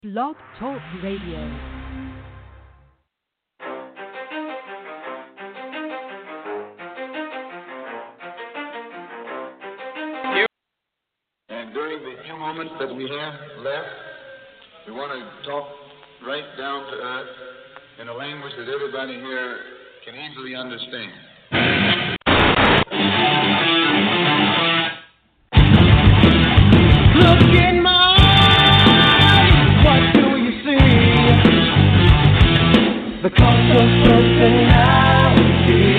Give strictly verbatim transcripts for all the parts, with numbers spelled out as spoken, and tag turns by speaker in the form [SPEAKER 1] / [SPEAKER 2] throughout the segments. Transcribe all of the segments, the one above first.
[SPEAKER 1] Blog Talk Radio.
[SPEAKER 2] And during the few moments that we have left, we want to talk right down to earth in a language that everybody here can easily understand.
[SPEAKER 3] Look in my eyes, what do you see? The cost of personality.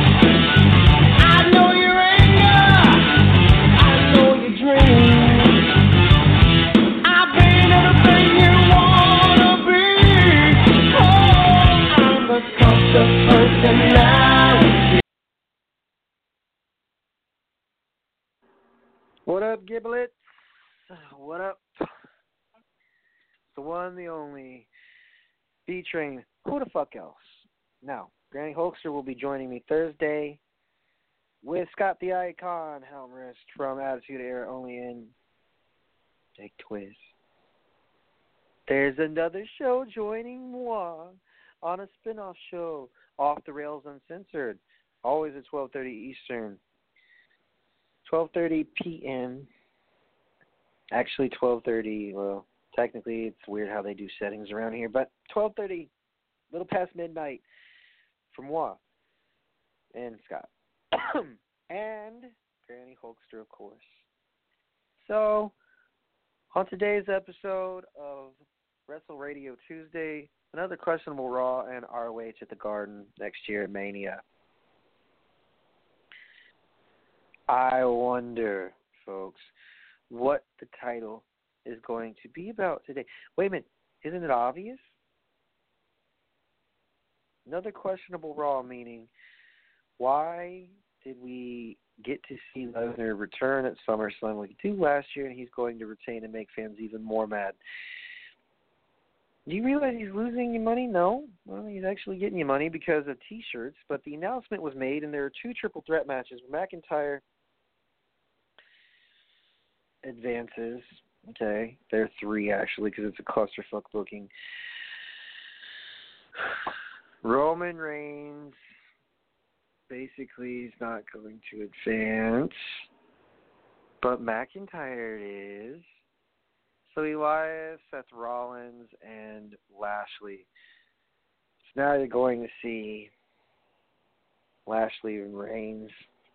[SPEAKER 3] I know your anger, I know your dreams. I've been everything you wanna be. Oh, I'm the cost of personality.
[SPEAKER 4] What up, Giblets? What up? The one, the only, B-Train. Who the fuck else? Now, Granny Hulkster will be joining me Thursday with Scott the Icon Helmrist from Attitude Era, only in Big Twist. There's another show joining moi on a spin-off show, Off the Rails Uncensored, always at twelve thirty Eastern. twelve thirty p.m. Actually, twelve thirty, well, technically it's weird how they do settings around here, but twelve thirty, little past midnight, for moi and Scott. And Granny Hulkster, of course. So, on today's episode of Wrestle Radio Tuesday, another questionable Raw and R O H at the Garden next year at Mania. I wonder, folks, what the title is going to be about today. Wait a minute, isn't it obvious? Another questionable Raw, meaning why did we get to see Lesnar return at SummerSlam like he did last year, and he's going to retain and make fans even more mad? Do you realize he's losing you money? No. Well, he's actually getting you money because of T-shirts, but the announcement was made, and there are two triple threat matches where McIntyre advances. Okay, there are three actually because it's a clusterfuck booking. Roman Reigns basically is not going to advance, but McIntyre is. So Elias, Seth Rollins, and Lashley. So now you're going to see Lashley and Reigns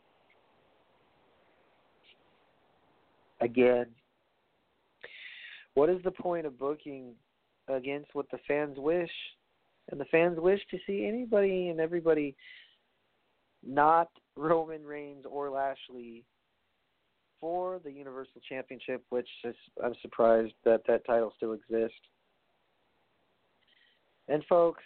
[SPEAKER 4] again. What is the point of booking against what the fans wish? And the fans wish to see anybody and everybody not Roman Reigns or Lashley for the Universal Championship, which is, I'm surprised that that title still exists. And folks,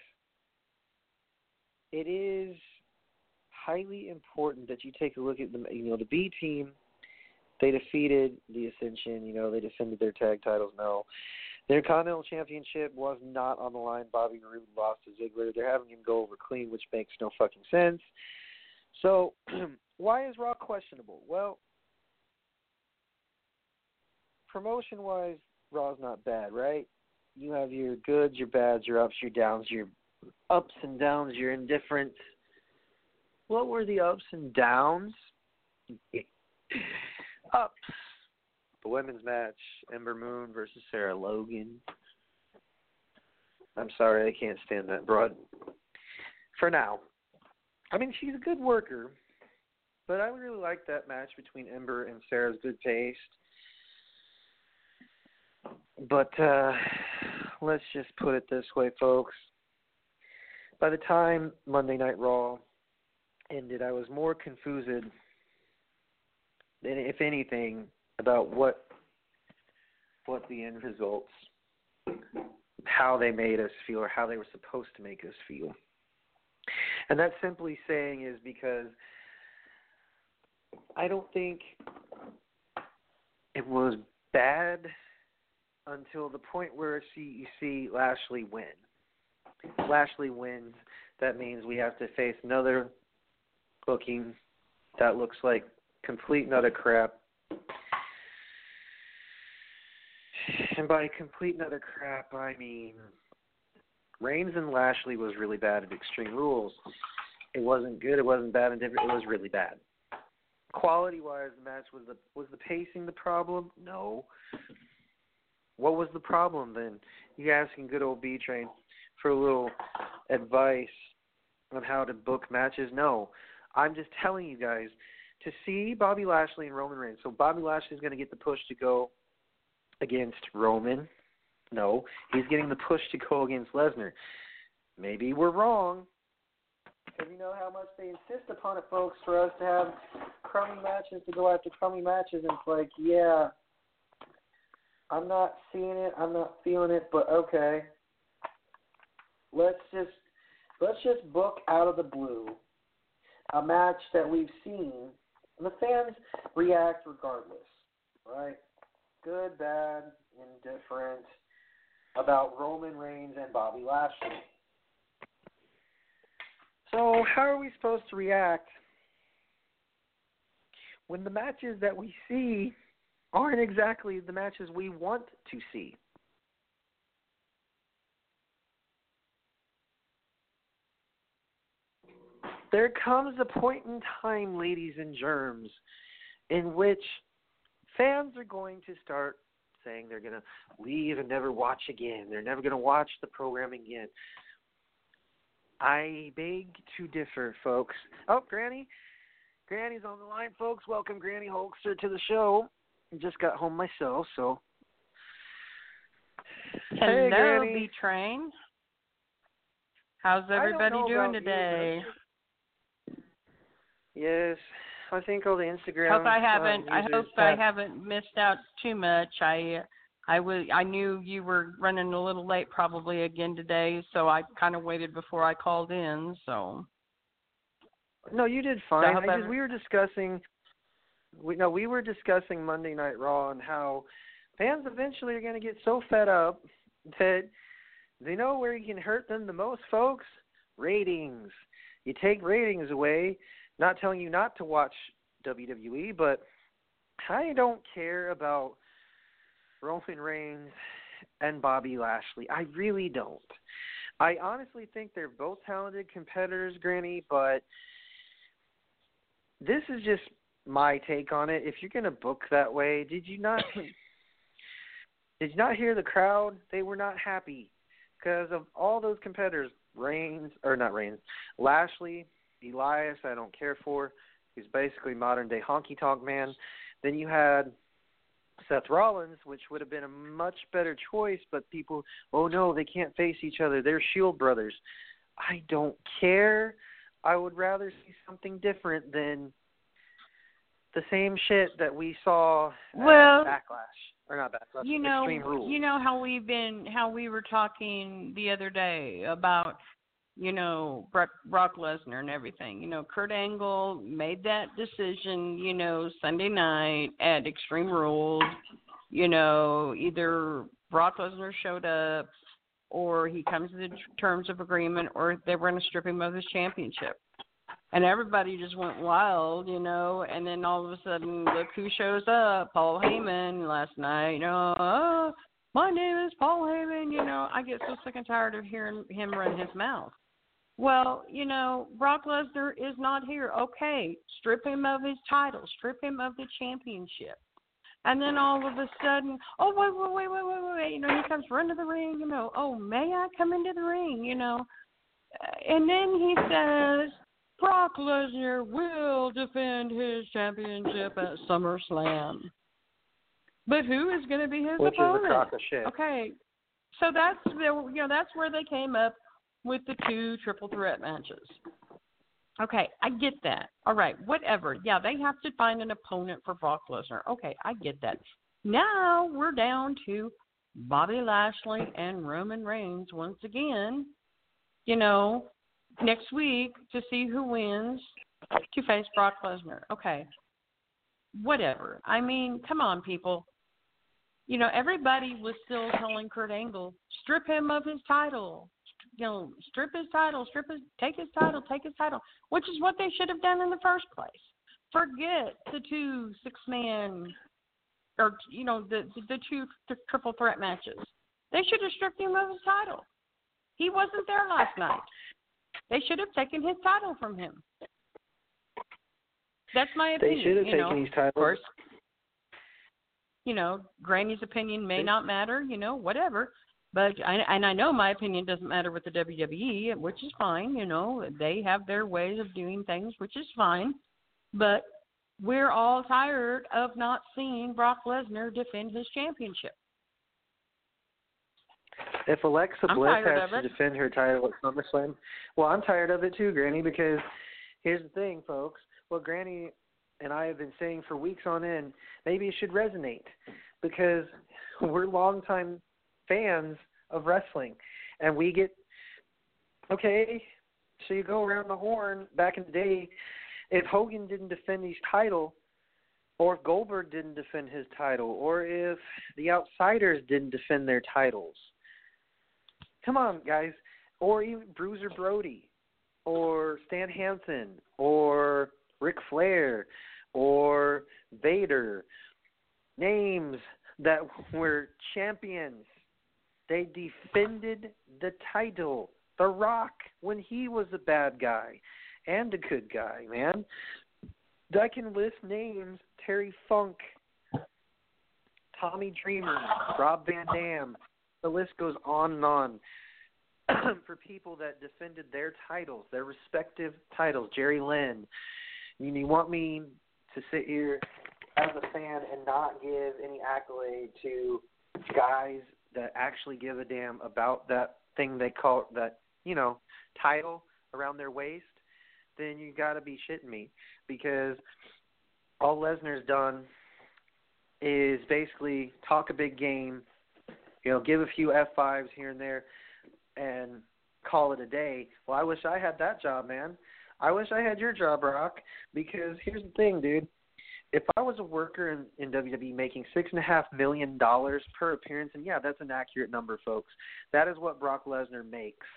[SPEAKER 4] it is highly important that you take a look at the, you know, the B team. They defeated the Ascension. You know, they defended their tag titles. No. Their Continental Championship was not on the line. Bobby Roode lost to Ziggler. They're having him go over clean, which makes no fucking sense. So, why is Raw questionable? Well, promotion-wise, Raw's not bad, right? You have your goods, your bads, your ups, your downs, your ups and downs, your indifference. What were the ups and downs? Ups. The women's match, Ember Moon versus Sarah Logan. I'm sorry, I can't stand that broad. For now. I mean, she's a good worker, but I really like that match between Ember and Sarah's good taste. But uh, let's just put it this way, folks. By the time Monday Night Raw ended, I was more confused than, if anything, about what what the end results, how they made us feel, or how they were supposed to make us feel. And that simply saying is because I don't think it was bad until the point where you see Lashley win. Lashley wins. That means we have to face another booking that looks like complete and utter crap. And by complete and utter crap, I mean Reigns and Lashley was really bad at Extreme Rules. It wasn't good. It wasn't bad and different. It was really bad. Quality-wise, the match was the was the pacing the problem? No. What was the problem then? You asking good old B Train for a little advice on how to book matches? No. I'm just telling you guys to see Bobby Lashley and Roman Reigns. So Bobby Lashley is going to get the push to go against Roman. No, he's getting the push to go against Lesnar. Maybe we're wrong. Because you know how much they insist upon it, folks, for us to have crummy matches to go after crummy matches. And it's like, yeah, I'm not seeing it. I'm not feeling it, but okay. Let's just let's just book out of the blue a match that we've seen. And the fans react regardless, right? Good, bad, indifferent about Roman Reigns and Bobby Lashley. So how are we supposed to react when the matches that we see aren't exactly the matches we want to see? There comes a point in time, ladies and germs, in which fans are going to start saying they're going to leave and never watch again. They're never going to watch the program again. I beg to differ, folks. Oh, Granny. Granny's on the line, folks. Welcome, Granny Hulkster, to the show. I just got home myself, so.
[SPEAKER 5] Hello,
[SPEAKER 4] hey,
[SPEAKER 5] B-Train. How's everybody doing today?
[SPEAKER 4] You, yes, I think all the Instagram.
[SPEAKER 5] Hope I haven't.
[SPEAKER 4] Uh,
[SPEAKER 5] I hope
[SPEAKER 4] have...
[SPEAKER 5] I haven't missed out too much. I, I was. I knew you were running a little late, probably again today, so I kind of waited before I called in. So.
[SPEAKER 4] No, you did fine.
[SPEAKER 5] So
[SPEAKER 4] I just,
[SPEAKER 5] I...
[SPEAKER 4] we were discussing. We no, we were discussing Monday Night Raw and how fans eventually are going to get so fed up that they know where you can hurt them the most, folks. Ratings. You take ratings away. Not telling you not to watch W W E, but I don't care about Roman Reigns and Bobby Lashley. I really don't. I honestly think they're both talented competitors, Granny, but this is just my take on it. If you're going to book that way, did you not did you not hear the crowd? They were not happy because of all those competitors. Reigns, or not Reigns, Lashley, Elias, I don't care for. He's basically modern-day honky-tonk man. Then you had Seth Rollins, which would have been a much better choice, but people, oh, no, they can't face each other. They're Shield brothers. I don't care. I would rather see something different than the same shit that we saw
[SPEAKER 5] well,
[SPEAKER 4] at Backlash. Or not Backlash,
[SPEAKER 5] you know,
[SPEAKER 4] Extreme Rules.
[SPEAKER 5] You know how we've been, how we were talking the other day about, you know, Brock, Brock Lesnar and everything. You know, Kurt Angle made that decision, you know, Sunday night at Extreme Rules. You know, either Brock Lesnar showed up or he comes to the terms of agreement or they were going to strip him of his championship. And everybody just went wild, you know, and then all of a sudden, look who shows up, Paul Heyman last night, you know, oh, my name is Paul Heyman, you know, I get so sick and tired of hearing him run his mouth. Well, you know, Brock Lesnar is not here. Okay, strip him of his title, strip him of the championship. And then all of a sudden, oh, wait, wait, wait, wait, wait, wait, you know, he comes run to the ring, you know, oh, may I come into the ring, you know. And then he says, Brock Lesnar will defend his championship at SummerSlam. But who is going to be his
[SPEAKER 4] Which
[SPEAKER 5] opponent?
[SPEAKER 4] Which is a crock of shit.
[SPEAKER 5] Okay, so that's the, you know that's where they came up with the two triple threat matches. Okay, I get that. All right, whatever. Yeah, they have to find an opponent for Brock Lesnar. Okay, I get that. Now we're down to Bobby Lashley and Roman Reigns once again. You know. Next week to see who wins to face Brock Lesnar. Okay. Whatever. I mean, come on, people. You know, everybody was still telling Kurt Angle, strip him of his title. You know, strip his title, strip his, take his title, take his title, which is what they should have done in the first place. Forget the two six-man or you know the the two t- triple threat matches. They should have stripped him of his title. He wasn't there last night. They should have taken his title from him. That's my opinion.
[SPEAKER 4] They should have
[SPEAKER 5] you
[SPEAKER 4] taken
[SPEAKER 5] know.
[SPEAKER 4] his title.
[SPEAKER 5] Of course, you know, Granny's opinion may not matter. You know, whatever. But I, and I know my opinion doesn't matter with the W W E, which is fine. You know, they have their ways of doing things, which is fine. But we're all tired of not seeing Brock Lesnar defend his championship.
[SPEAKER 4] If Alexa
[SPEAKER 5] I'm
[SPEAKER 4] Bliss
[SPEAKER 5] tired
[SPEAKER 4] has
[SPEAKER 5] of
[SPEAKER 4] to
[SPEAKER 5] it.
[SPEAKER 4] defend her title at SummerSlam, well, I'm tired of it too, Granny, because here's the thing, folks. What Granny and I have been saying for weeks on end, maybe it should resonate, because we're longtime fans of wrestling, and we get, okay, so you go around the horn. Back in the day, if Hogan didn't defend his title, or if Goldberg didn't defend his title, or if the Outsiders didn't defend their titles, come on, guys, or even Bruiser Brody, or Stan Hansen, or Ric Flair, or Vader, names that were champions. They defended the title. The Rock, when he was a bad guy and a good guy, man. I can list names: Terry Funk, Tommy Dreamer, Rob Van Dam. The list goes on and on. For people that defended their titles, their respective titles. Jerry Lynn. You, you want me to sit here as a fan and not give any accolade to guys that actually give a damn about that thing they call that, you know, title around their waist? Then you got to be shitting me, because all Lesnar's done is basically talk a big game, you know, give a few F fives here and there, and call it a day. Well, I wish I had that job, man. I wish I had your job, Brock, because here's the thing, dude. If I was a worker in, in W W E making six point five million dollars per appearance, and yeah, that's an accurate number, folks, that is what Brock Lesnar makes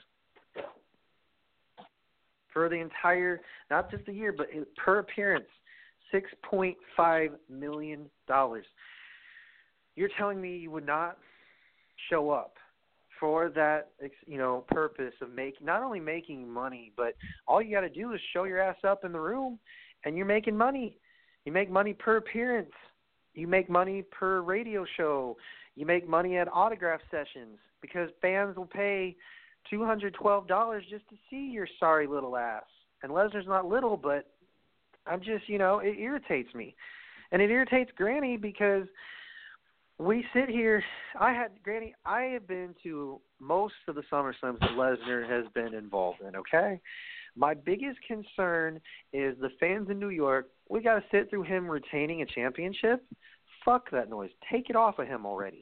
[SPEAKER 4] for the entire, not just a year, but per appearance, six point five million dollars. You're telling me you would not show up for that, you know, purpose of making, not only making money, but all you got to do is show your ass up in the room, and you're making money. You make money per appearance. You make money per radio show. You make money at autograph sessions, because fans will pay two hundred twelve dollars just to see your sorry little ass. And Lesnar's not little, but I'm just, you know, it irritates me. And it irritates Granny, because we sit here. I had, Granny, I have been to most of the SummerSlams that Lesnar has been involved in, okay? My biggest concern is the fans in New York. We got to sit through him retaining a championship? Fuck that noise. Take it off of him already.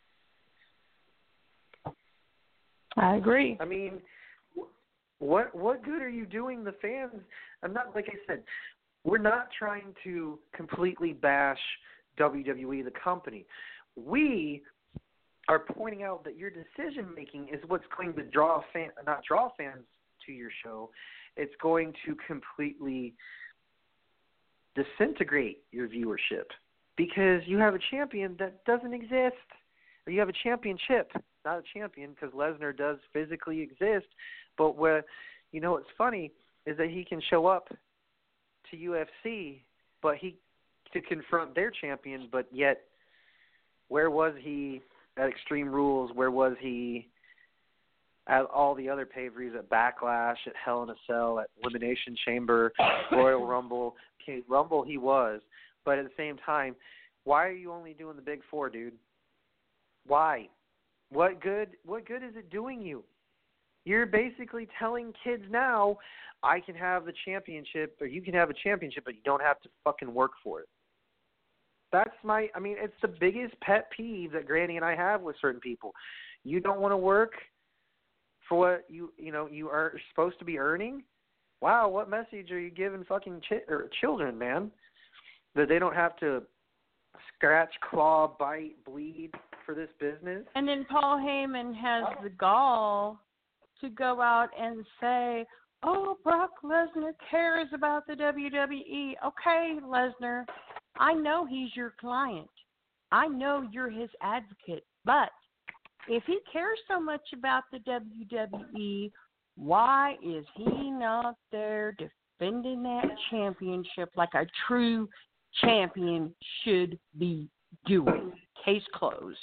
[SPEAKER 5] I agree.
[SPEAKER 4] I mean, what what good are you doing the fans? I'm not, like I said, we're not trying to completely bash W W E, the company. We are pointing out that your decision making is what's going to draw fan, not draw fans to your show. It's going to completely disintegrate your viewership, because you have a champion that doesn't exist, or you have a championship, not a champion, because Lesnar does physically exist. But what, you know, what's funny is that he can show up to U F C, but he to confront their champion, but yet where was he at Extreme Rules? Where was he at all the other pay-per-views, at Backlash, at Hell in a Cell, at Elimination Chamber, Royal Rumble? Okay, Rumble he was, but at the same time, why are you only doing the big four, dude? Why? What good? What good is it doing you? You're basically telling kids now, I can have the championship, or you can have a championship, but you don't have to fucking work for it. That's my, I mean, it's the biggest pet peeve that Granny and I have with certain people. You don't want to work for what you, you know, you are supposed to be earning? Wow, what message are you giving fucking ch- or children, man? That they don't have to scratch, claw, bite, bleed for this business?
[SPEAKER 5] And then Paul Heyman has the gall to go out and say, oh, Brock Lesnar cares about the W W E. Okay, Lesnar, I know he's your client. I know you're his advocate, but if he cares so much about the W W E, why is he not there defending that championship like a true champion should be doing? Case closed.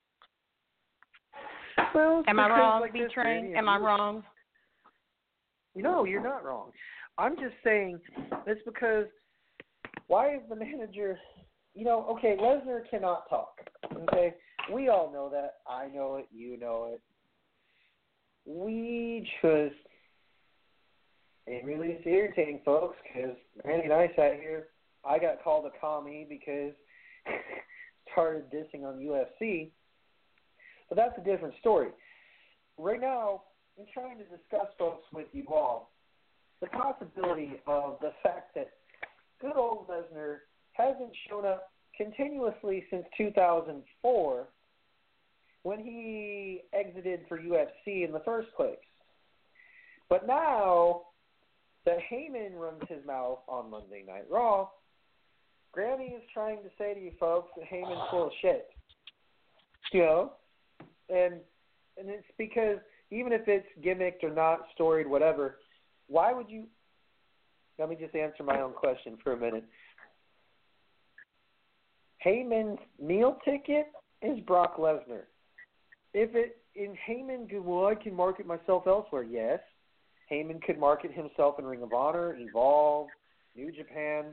[SPEAKER 4] Well,
[SPEAKER 5] Am I
[SPEAKER 4] because
[SPEAKER 5] wrong,
[SPEAKER 4] like
[SPEAKER 5] B
[SPEAKER 4] this,
[SPEAKER 5] Train?
[SPEAKER 4] Randy,
[SPEAKER 5] Am I wrong?
[SPEAKER 4] No, you're not wrong. I'm just saying it's because why is the manager, you know, okay, Lesnar cannot talk, okay? We all know that. I know it. You know it. We just, it really is irritating, folks, because Randy and I sat here. I got called a commie because started dissing on U F C. But that's a different story. Right now, I'm trying to discuss, folks, with you all the possibility of the fact that good old Lesnar hasn't shown up continuously since two thousand four when he exited for U F C in the first place. But now that Heyman runs his mouth on Monday Night Raw, Granny is trying to say to you folks that Heyman's full of shit. You know? And and it's because even if it's gimmicked or not, storied, whatever, why would you – let me just answer my own question for a minute. Heyman's meal ticket is Brock Lesnar. If it – in Heyman, well, I can market myself elsewhere. Yes. Heyman could market himself in Ring of Honor, Evolve, New Japan.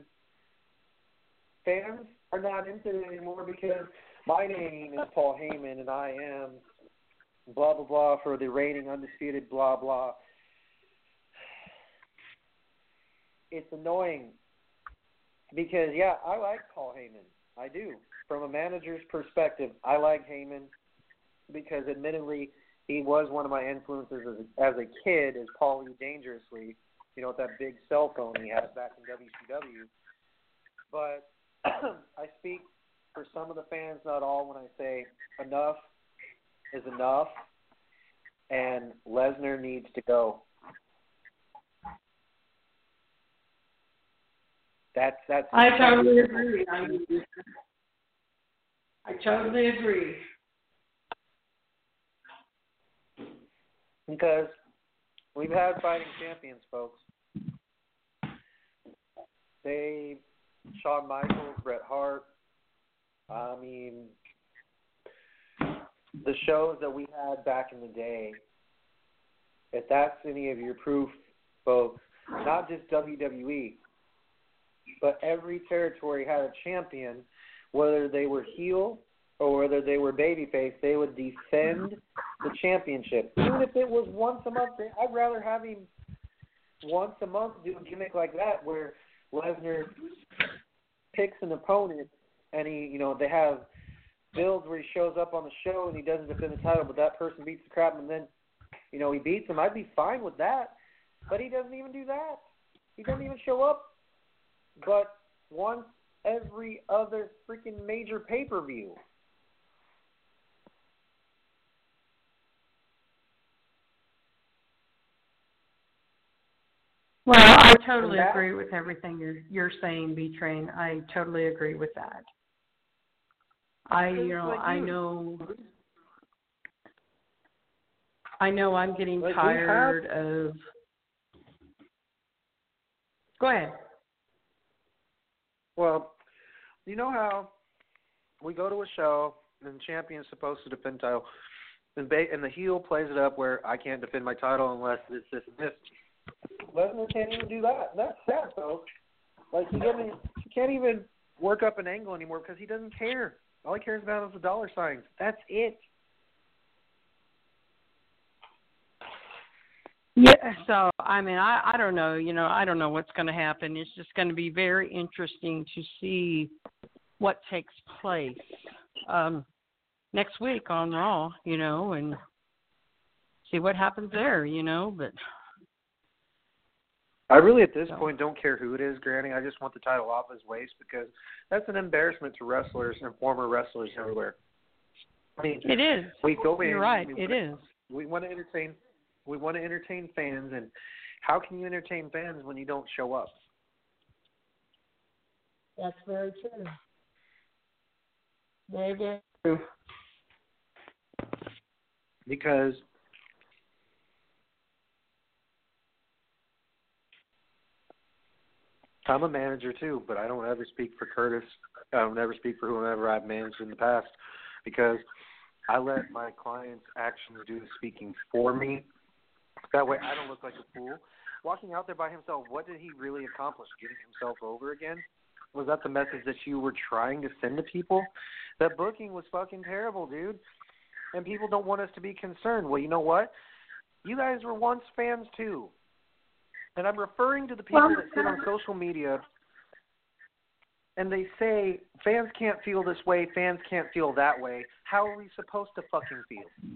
[SPEAKER 4] Fans are not into it anymore because my name is Paul Heyman and I am blah, blah, blah for the reigning undisputed blah, blah. It's annoying because, yeah, I like Paul Heyman. I do. From a manager's perspective, I like Heyman because, admittedly, he was one of my influences as a, as a kid as Paulie Dangerously, you know, with that big cell phone he had back in W C W. But I speak for some of the fans, not all, when I say enough is enough, and Lesnar needs to go. That's that's.
[SPEAKER 5] I totally agree. I, I totally agree.
[SPEAKER 4] Because we've had fighting champions, folks. They, Shawn Michaels, Bret Hart. I mean, the shows that we had back in the day. If that's any of your proof, folks, not just W W E. But every territory had a champion, whether they were heel or whether they were babyface, they would defend the championship. Even if it was once a month, I'd rather have him once a month do a gimmick like that where Lesnar picks an opponent and he, you know, they have builds where he shows up on the show and he doesn't defend the title, but that person beats the crap and then, you know, he beats him. I'd be fine with that. But he doesn't even do that. He doesn't even show up. But once every other freaking major pay-per-view.
[SPEAKER 5] Well, I totally that, agree with everything you're you're saying, B Train. I totally agree with that. I you know
[SPEAKER 4] like
[SPEAKER 5] I
[SPEAKER 4] you.
[SPEAKER 5] know I know I'm getting
[SPEAKER 4] like
[SPEAKER 5] tired of. Go ahead.
[SPEAKER 4] Well, you know how we go to a show and the champion's supposed to defend title, and, ba- and the heel plays it up where I can't defend my title unless it's this and this. Lesnar can't even do that. That's sad, folks. Like he, even, he can't even work up an angle anymore because he doesn't care. All he cares about is the dollar signs. That's it.
[SPEAKER 5] Yeah, so, I mean, I, I don't know, you know, I don't know what's going to happen. It's just going to be very interesting to see what takes place um, next week on Raw, you know, and see what happens there, you know, but.
[SPEAKER 4] I really, at this
[SPEAKER 5] so.
[SPEAKER 4] point, don't care who it is, Granny. I just want the title off his waist because that's an embarrassment to wrestlers and former wrestlers everywhere. I mean,
[SPEAKER 5] it is.
[SPEAKER 4] We go in,
[SPEAKER 5] You're right,
[SPEAKER 4] we,
[SPEAKER 5] it is.
[SPEAKER 4] We want to entertain We want to entertain fans, and how can you entertain fans when you don't show up?
[SPEAKER 5] That's very true. Very, very true.
[SPEAKER 4] Because I'm a manager too, but I don't ever speak for Curtis. I don't ever speak for whomever I've managed in the past because I let my clients' actions do the speaking for me. That way I don't look like a fool. Walking out there by himself, what did he really accomplish? Getting himself over again? Was that the message that you were trying to send to people? That booking was fucking terrible, dude. And people don't want us to be concerned. Well, you know what? You guys were once fans too. And I'm referring to the people that sit on social media and they say fans can't feel this way, fans can't feel that way. How are we supposed to fucking feel?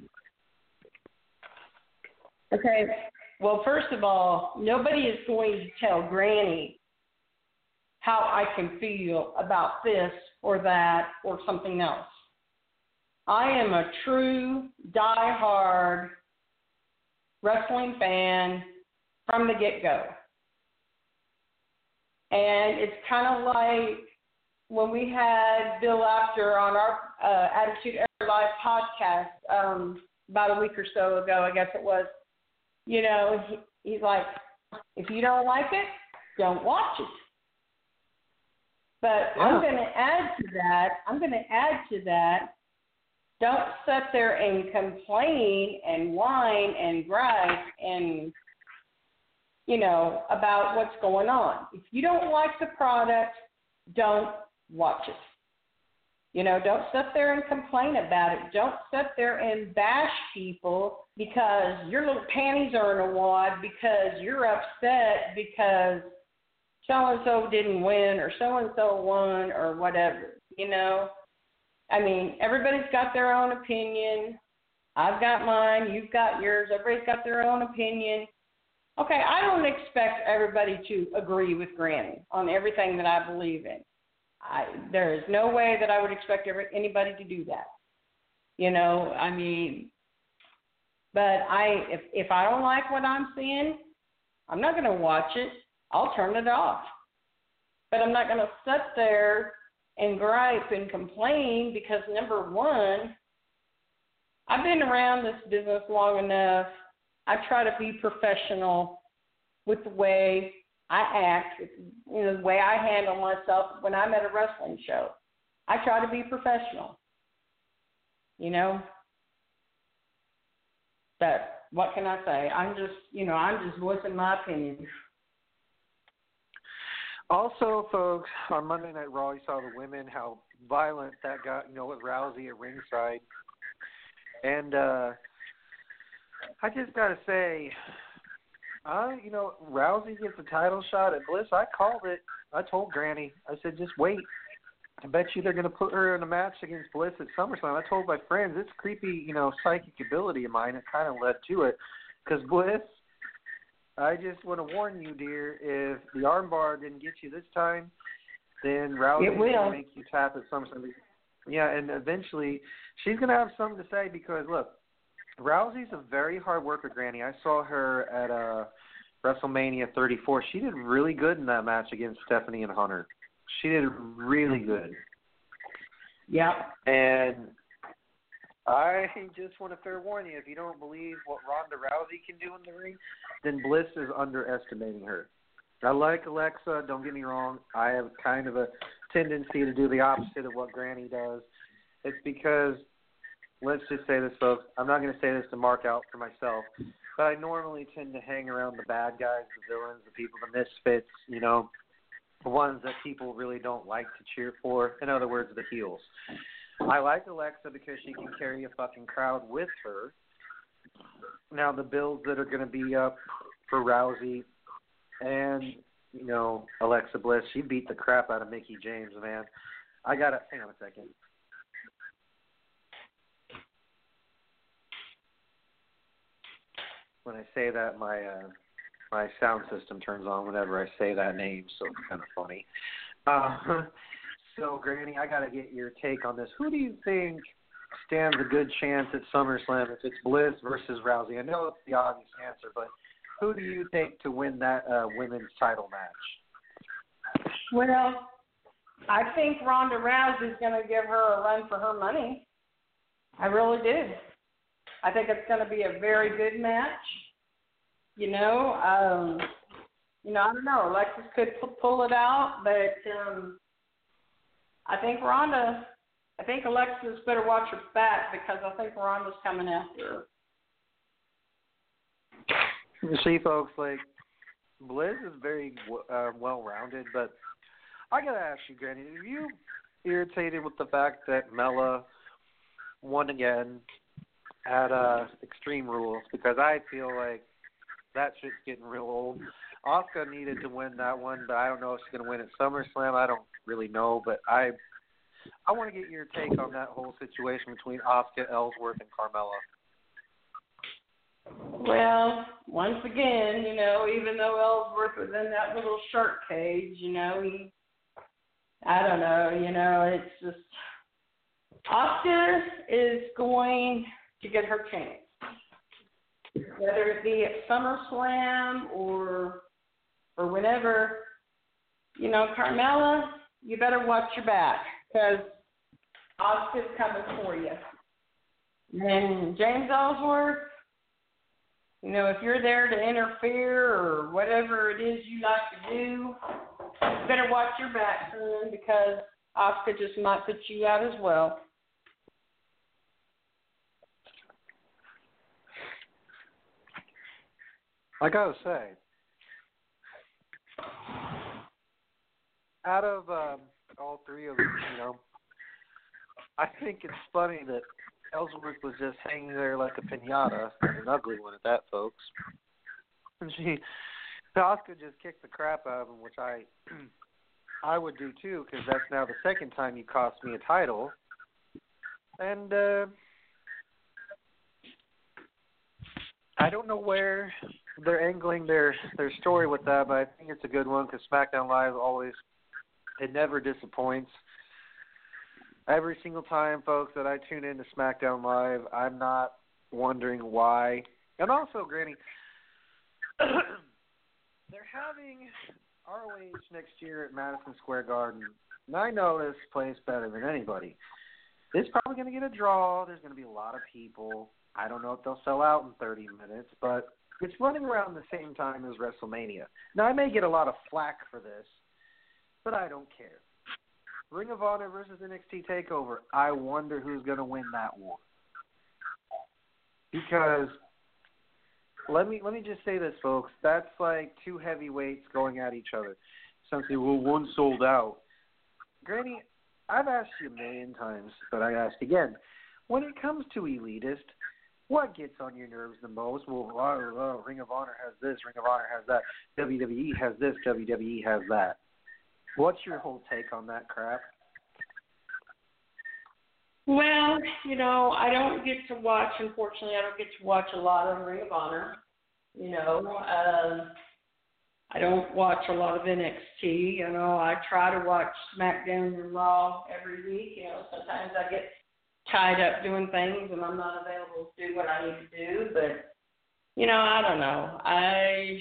[SPEAKER 5] Okay. Well, first of all, nobody is going to tell Granny how I can feel about this or that or something else. I am a true, die-hard wrestling fan from the get-go. And it's kind of like when we had Bill Apter on our uh, Attitude Era Live podcast um, about a week or so ago, I guess it was. You know, he, he's like, if you don't like it, don't watch it. But yeah. I'm going to add to that, I'm going to add to that, don't sit there and complain and whine and gripe and, you know, about what's going on. If you don't like the product, don't watch it. You know, don't sit there and complain about it. Don't sit there and bash people because your little panties are in a wad, because you're upset because so-and-so didn't win or so-and-so won or whatever, you know. I mean, everybody's got their own opinion. I've got mine. You've got yours. Everybody's got their own opinion. Okay, I don't expect everybody to agree with Granny on everything that I believe in. I, there is no way that I would expect every, anybody to do that. You know, I mean, but I if if I don't like what I'm seeing, I'm not going to watch it. I'll turn it off. But I'm not going to sit there and gripe and complain because, number one, I've been around this business long enough. I try to be professional with the way I act, you know, the way I handle myself when I'm at a wrestling show. I try to be professional, you know. But what can I say? I'm just, you know, I'm just voicing my opinion.
[SPEAKER 4] Also, folks, on Monday Night Raw, you saw the women, how violent that got, you know, with Rousey at ringside. And uh, I just got to say, uh, you know, Rousey gets a title shot at Bliss. I called it. I told Granny, I said, just wait. I bet you they're going to put her in a match against Bliss at SummerSlam. I told my friends, it's creepy, you know, psychic ability of mine. It kind of led to it. Because Bliss, I just want to warn you, dear, if the armbar didn't get you this time, then Rousey will make you tap at SummerSlam. Yeah, and eventually she's going to have something to say because, look, Rousey's a very hard worker, Granny. I saw her at uh, WrestleMania thirty-four. She did really good in that match against Stephanie and Hunter. She did really good.
[SPEAKER 5] Yeah.
[SPEAKER 4] And I just want to fair warn you, if you don't believe what Ronda Rousey can do in the ring, then Bliss is underestimating her. I like Alexa, don't get me wrong. I have kind of a tendency to do the opposite of what Granny does. It's because, let's just say this, folks, I'm not going to say this to mark out for myself, but I normally tend to hang around the bad guys, the villains, the people, the misfits, you know, the ones that people really don't like to cheer for. In other words, the heels. I like Alexa because she can carry a fucking crowd with her. Now, the builds that are going to be up for Rousey and, you know, Alexa Bliss, she beat the crap out of Mickie James, man. I got to, hang on a second. When I say that, my uh, my sound system turns on whenever I say that name, so it's kind of funny. Uh, so, Granny, I got to get your take on this. Who do you think stands a good chance at SummerSlam if it's Bliss versus Rousey? I know it's the obvious answer, but who do you think to win that uh, women's title match?
[SPEAKER 5] Well, I think Ronda Rousey's going to give her a run for her money. I really do. I think it's going to be a very good match. You know, um, you know, I don't know. Alexis could p- pull it out, but um, I think Ronda, I think Alexis better watch her back because I think Ronda's coming after her.
[SPEAKER 4] You see, folks, like, Bliss is very uh, well-rounded, but I got to ask you, Granny, are you irritated with the fact that Mella won again at uh, Extreme Rules? Because I feel like that shit's getting real old. Asuka needed to win that one, but I don't know if she's going to win at SummerSlam. I don't really know, but I I want to get your take on that whole situation between Asuka, Ellsworth, and Carmella.
[SPEAKER 5] Well, once again, you know, even though Ellsworth was in that little shark cage, you know, he, I don't know, you know, it's just, Asuka is going to get her chance. Whether it be at SummerSlam or, or whenever, you know, Carmella, you better watch your back because Asuka's coming for you. And James Ellsworth, you know, if you're there to interfere or whatever it is you like to do, you better watch your back, son, because Asuka just might put you out as well.
[SPEAKER 4] I gotta say, out of um, all three of them, you know, I think it's funny that Ellsworth was just hanging there like a piñata, and an ugly one at that, folks. And she, Asuka just kicked the crap out of him, which I, I would do too, because that's now the second time you cost me a title. And uh, I don't know where they're angling their their story with that, but I think it's a good one because SmackDown Live always, it never disappoints. Every single time, folks, that I tune in to SmackDown Live, I'm not wondering why. And also, Granny, they're having R O H next year at Madison Square Garden. And I know this place better than anybody. It's probably going to get a draw. There's going to be a lot of people. I don't know if they'll sell out in thirty minutes, but it's running around the same time as WrestleMania. Now, I may get a lot of flack for this, but I don't care. Ring of Honor versus N X T TakeOver. I wonder who's going to win that war. Because let me let me just say this, folks. That's like two heavyweights going at each other. Some say, well, one sold out. Granny, I've asked you a million times, but I ask again. When it comes to elitist, what gets on your nerves the most? Well, oh, oh, Ring of Honor has this, Ring of Honor has that, W W E has this, W W E has that. What's your whole take on that crap?
[SPEAKER 5] Well, you know, I don't get to watch, unfortunately, I don't get to watch a lot of Ring of Honor. You know, um, I don't watch a lot of N X T. You know, I try to watch SmackDown and Raw every week. You know, sometimes I get tied up doing things and I'm not available to do what I need to do. But, you know, I don't know. I...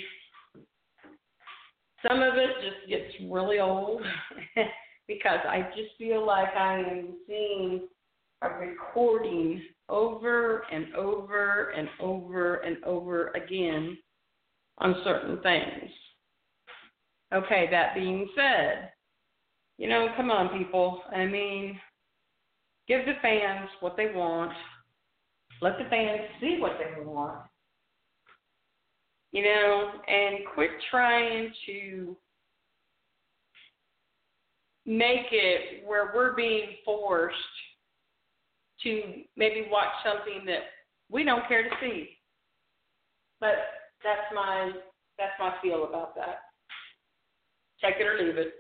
[SPEAKER 5] Some of it just gets really old because I just feel like I am seeing a recording over and over and over and over again on certain things. Okay, that being said, you know, come on, people. I mean, give the fans what they want. Let the fans see what they want. You know, and quit trying to make it where we're being forced to maybe watch something that we don't care to see. But that's my that's my feel about that. Take it or leave it.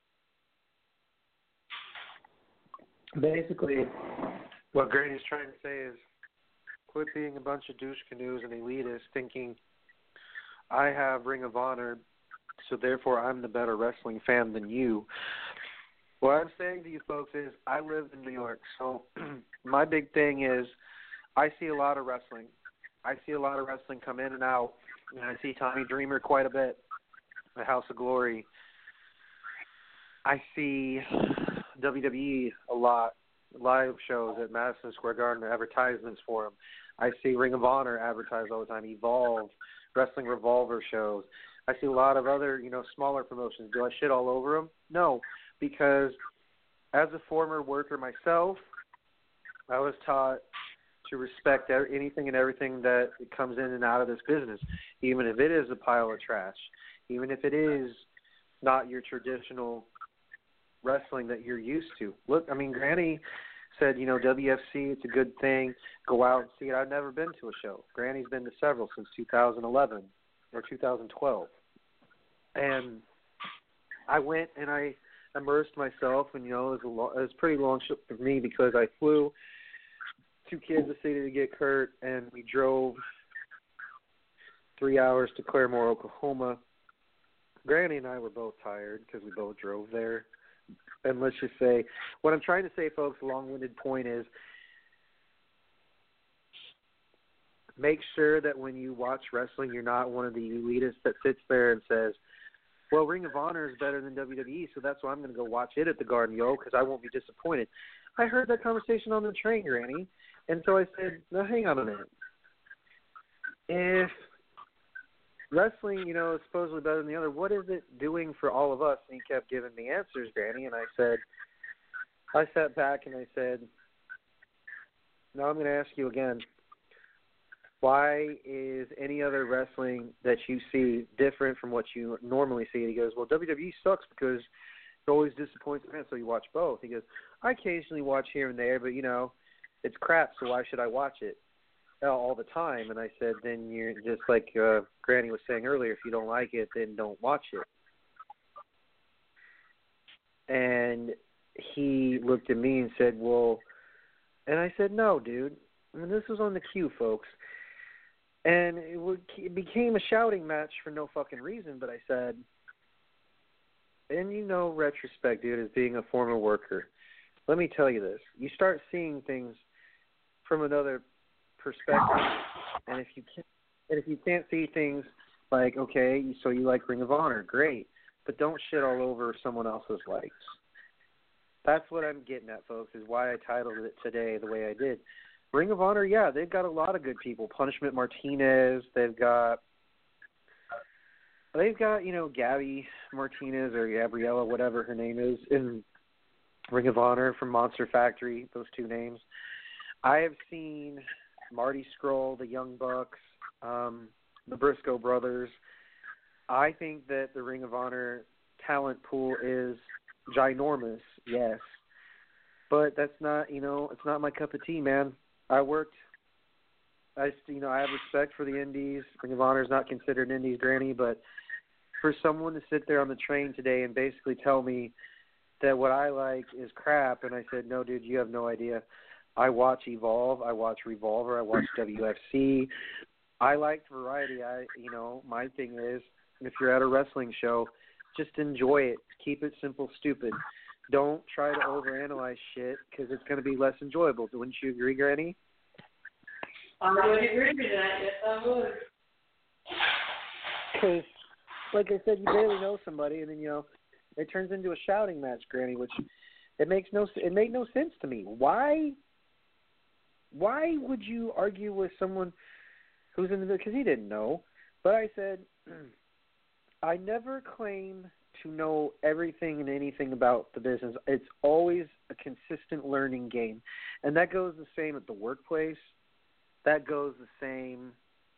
[SPEAKER 4] Basically, what Granny's trying to say is quit being a bunch of douche canoes and elitists thinking I have Ring of Honor, so therefore I'm the better wrestling fan than you. What I'm saying to you folks is I live in New York, so my big thing is I see a lot of wrestling. I see a lot of wrestling come in and out, and I see Tommy Dreamer quite a bit, the House of Glory. I see W W E a lot, live shows at Madison Square Garden, advertisements for them. I see Ring of Honor advertised all the time, Evolve, Wrestling Revolver shows. I see a lot of other, you know, smaller promotions. Do I shit all over them? No, because as a former worker myself, I was taught to respect anything and everything that comes in and out of this business, even if it is a pile of trash, even if it is not your traditional wrestling that you're used to. Look, I mean, Granny said, you know, W F C, it's a good thing. Go out and see it. I've never been to a show. Granny's been to several since two thousand eleven or two thousand twelve. And I went and I immersed myself, and, you know, it was, a lo- it was a pretty long trip for me because I flew to Kansas City to get Kurt, and we drove three hours to Claremore, Oklahoma. Granny and I were both tired because we both drove there. And let's just say, what I'm trying to say, folks, a long-winded point is, make sure that when you watch wrestling, you're not one of the elitists that sits there and says, well, Ring of Honor is better than W W E, so that's why I'm going to go watch it at the Garden, yo, because I won't be disappointed. I heard that conversation on the train, Granny, and so I said, no, hang on a minute. If wrestling, you know, is supposedly better than the other, what is it doing for all of us? And he kept giving me answers, Granny, and I said, I sat back and I said, now I'm going to ask you again, why is any other wrestling that you see different from what you normally see? And he goes, well, W W E sucks because it always disappoints me, so you watch both. He goes, I occasionally watch here and there, but, you know, it's crap, so why should I watch it all the time? And I said, then you're just like uh, Granny was saying earlier, if you don't like it, then don't watch it. And he looked at me and said, well, and I said, no, dude. I mean, this was on the queue, folks. And it, would, it became a shouting match for no fucking reason, but I said, and you know, retrospect, dude, as being a former worker, let me tell you this. You start seeing things from another perspective, and if you can't, and if you can't see things like, okay, so you like Ring of Honor, great, but don't shit all over someone else's likes. That's what I'm getting at, folks, is why I titled it today the way I did. Ring of Honor, yeah, they've got a lot of good people. Punishment Martinez, they've got, they've got, you know, Gabby Martinez or Gabriella, whatever her name is, in Ring of Honor from Monster Factory, those two names. I have seen Marty Scurll, the Young Bucks, um, the Briscoe brothers. I think that the Ring of Honor talent pool is ginormous, yes. But that's not, you know, it's not my cup of tea, man. I worked, I, you know, I have respect for the indies. Ring of Honor is not considered indies, Granny, but for someone to sit there on the train today and basically tell me that what I like is crap, and I said, no, dude, you have no idea. I watch Evolve, I watch Revolver, I watch W F C. I like variety. I, you know, my thing is, if you're at a wrestling show, just enjoy it. Keep it simple, stupid. Don't try to overanalyze shit because it's going to be less enjoyable. Wouldn't you agree, Granny?
[SPEAKER 5] I would agree with that. Yes, I would.
[SPEAKER 4] Because, like I said, you barely know somebody, and then, you know, it turns into a shouting match, Granny, which it makes no it made no sense to me. Why? Why would you argue with someone who's in the because he didn't know? But I said, I never claim to know everything and anything about the business. It's always a consistent learning game. And that goes the same at the workplace. That goes the same,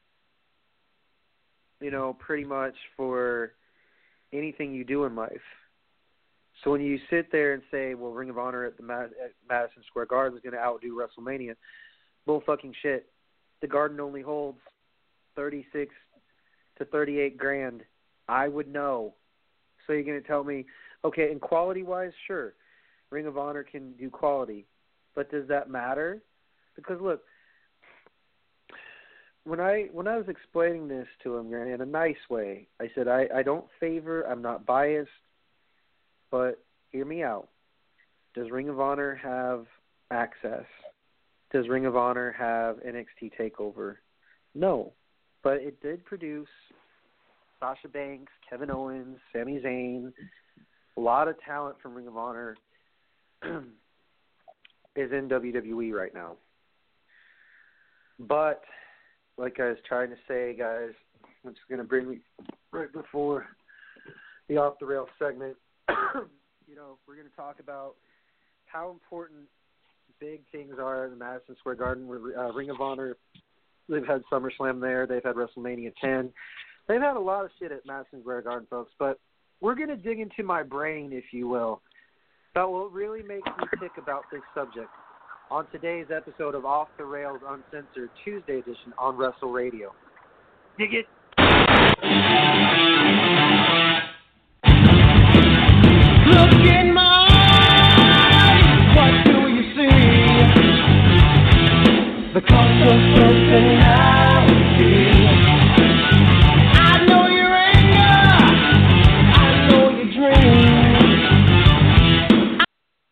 [SPEAKER 4] you know, pretty much for anything you do in life. So when you sit there and say, well, Ring of Honor at the Mad- at Madison Square Garden is going to outdo WrestleMania, bull fucking shit. The Garden only holds thirty-six to thirty-eight grand. I would know. So you're going to tell me, okay, and quality-wise, sure, Ring of Honor can do quality. But does that matter? Because, look, when I when I was explaining this to him, Granny, in a nice way, I said, I, I don't favor, I'm not biased, but hear me out. Does Ring of Honor have access? Does Ring of Honor have N X T TakeOver? No. But it did produce Sasha Banks, Kevin Owens, Sami Zayn, a lot of talent from Ring of Honor is in W W E right now. But, like I was trying to say, guys, which is going to bring me right before the Off the Rails segment, you know, we're going to talk about how important big things are in the Madison Square Garden. Uh, Ring of Honor, they've had SummerSlam there. They've had WrestleMania ten. They've had a lot of shit at Madison Square Garden, folks. But we're going to dig into my brain, if you will, about what really makes me tick about this subject on today's episode of Off the Rails Uncensored, Tuesday edition on Wrestle Radio. Dig it?
[SPEAKER 3] Look in my eyes, what do you see? The cost of personality. I know your anger, I know your dreams.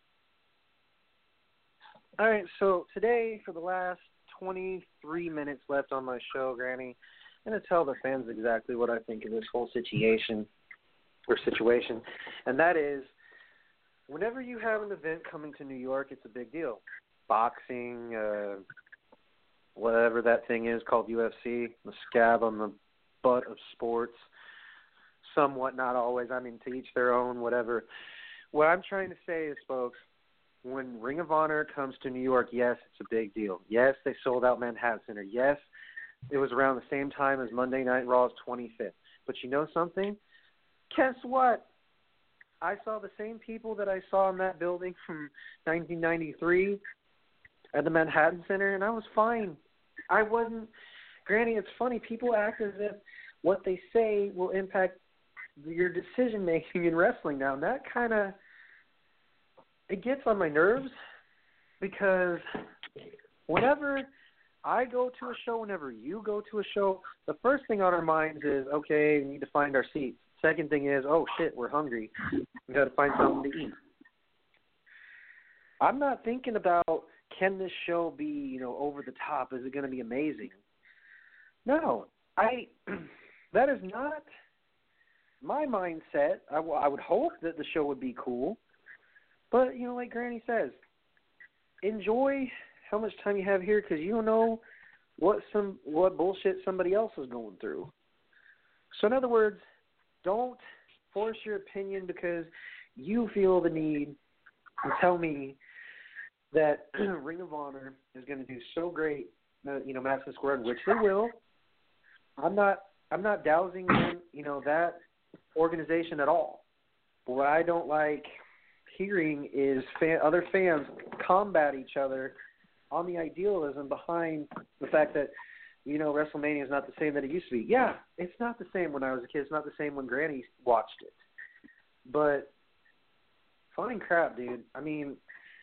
[SPEAKER 4] All right, so today, for the last twenty-three minutes left on my show, Granny, I'm going to tell the fans exactly what I think of this whole situation, or situation, and that is, whenever you have an event coming to New York, it's a big deal. Boxing, uh, whatever that thing is called U F C, the scab on the butt of sports, somewhat, not always, I mean, to each their own, whatever. What I'm trying to say is, folks, when Ring of Honor comes to New York, yes, it's a big deal. Yes, they sold out Manhattan Center. Yes, it was around the same time as Monday Night Raw's twenty-fifth. But you know something? Guess what? I saw the same people that I saw in that building from nineteen ninety-three at the Manhattan Center, and I was fine. I wasn't – Granny, it's funny. People act as if what they say will impact your decision-making in wrestling now, and that kind of – it gets on my nerves because whenever I go to a show, whenever you go to a show, the first thing on our minds is, okay, we need to find our seats. Second thing is, oh, shit, we're hungry. We've got to find something to eat. I'm not thinking about, can this show be, you know, over the top? Is it going to be amazing? No. I. That is not my mindset. I, w- I would hope that the show would be cool. But, you know, like Granny says, enjoy how much time you have here because you don't know what some what bullshit somebody else is going through. So, in other words, don't force your opinion because you feel the need to tell me that Ring of Honor is going to do so great, uh, you know, Madison Square Garden, which they will. I'm not, I'm not dousing them, you know, that organization at all. But what I don't like hearing is fan, other fans combat each other on the idealism behind the fact that, you know, WrestleMania is not the same that it used to be. Yeah, it's not the same when I was a kid. It's not the same when Granny watched it. But fine crap, dude. I mean,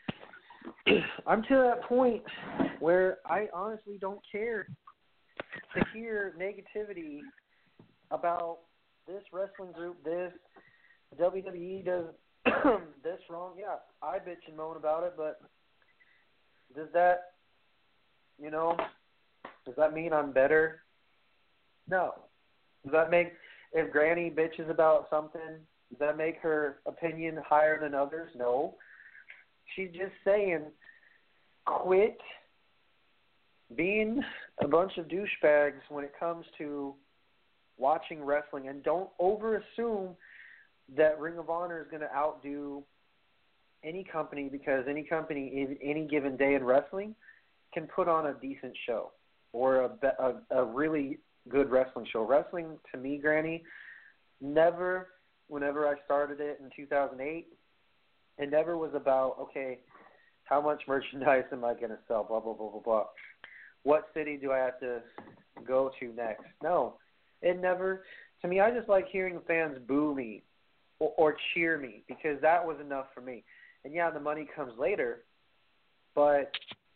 [SPEAKER 4] I'm to that point where I honestly don't care to hear negativity about this wrestling group, this, W W E does this wrong. Yeah, I bitch and moan about it, but does that, you know, does that mean I'm better? No. Does that make, if Granny bitches about something, does that make her opinion higher than others? No. She's just saying, quit being a bunch of douchebags when it comes to watching wrestling, and don't over-assume that Ring of Honor is going to outdo any company, because any company in any given day in wrestling can put on a decent show or a, a, a really good wrestling show. Wrestling, to me, Granny, never, whenever I started it in two thousand eight, it never was about, okay, how much merchandise am I going to sell, blah, blah, blah, blah, blah. What city do I have to go to next? No, it never, to me, I just like hearing the fans boo me or, or cheer me, because that was enough for me. And yeah, the money comes later, but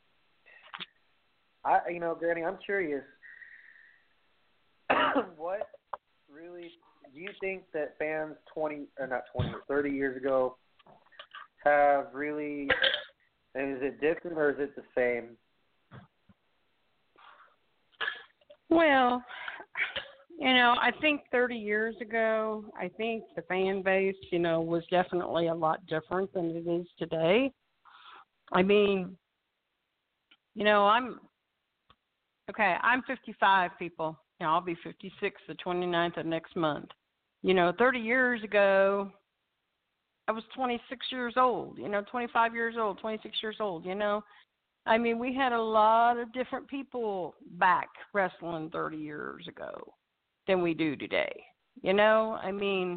[SPEAKER 4] I, you know, Granny, I'm curious. What really do you think that fans twenty or not twenty or thirty years ago have really? And is it different or is it the same?
[SPEAKER 5] Well, You know, I think thirty years ago, I think the fan base, you know, was definitely a lot different than it is today. I mean, you know, I'm, okay, I'm fifty-five, people. You know, I'll be fifty-six the twenty-ninth of next month. You know, thirty years ago, I was twenty-six years old, you know, twenty-five years old, twenty-six years old, you know. I mean, we had a lot of different people back wrestling thirty years ago than we do today. You know, I mean,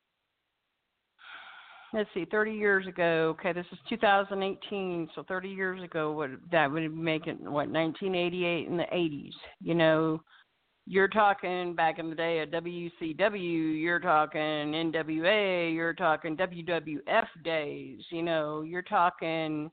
[SPEAKER 5] let's see, thirty years ago, okay, this is two thousand eighteen, so thirty years ago, what that would make it, what, nineteen eighty-eight in the eighties. You know, you're talking back in the day of W C W, you're talking N W A, you're talking W W F days, you know, you're talking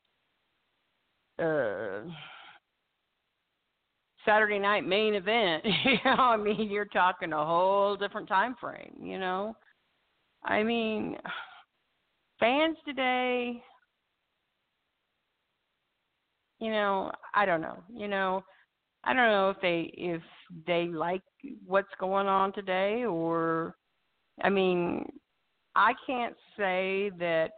[SPEAKER 5] uh, Saturday Night Main Event. You know, I mean, you're talking a whole different time frame, you know. I mean, fans today, you know, I don't know, you know, I don't know if they if they like what's going on today, or, I mean, I can't say that,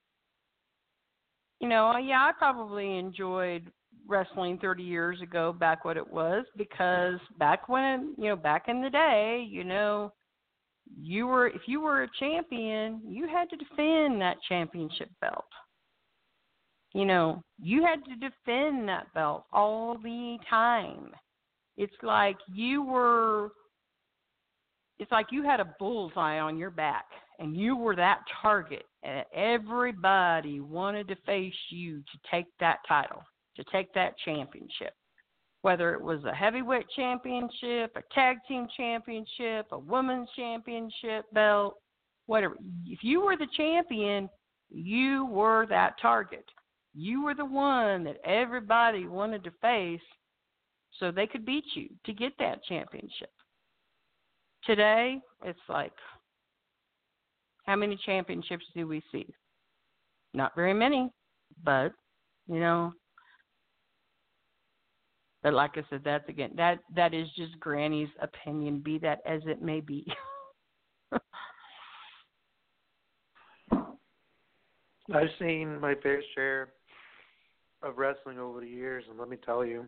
[SPEAKER 5] you know, yeah, I probably enjoyed wrestling thirty years ago, back what it was, because back when, you know, back in the day, you know, you were, if you were a champion, you had to defend that championship belt. You know, you had to defend that belt all the time. It's like you were, it's like you had a bullseye on your back, and you were that target, and everybody wanted to face you to take that title, to take that championship. Whether it was a heavyweight championship, a tag team championship, a women's championship belt, whatever. If you were the champion, you were that target. You were the one that everybody wanted to face so they could beat you to get that championship. Today, it's like, how many championships do we see? Not very many, but, you know, but like I said, that's again, that, that is just Granny's opinion, be that as it may be.
[SPEAKER 4] I've seen my fair share of wrestling over the years, and let me tell you,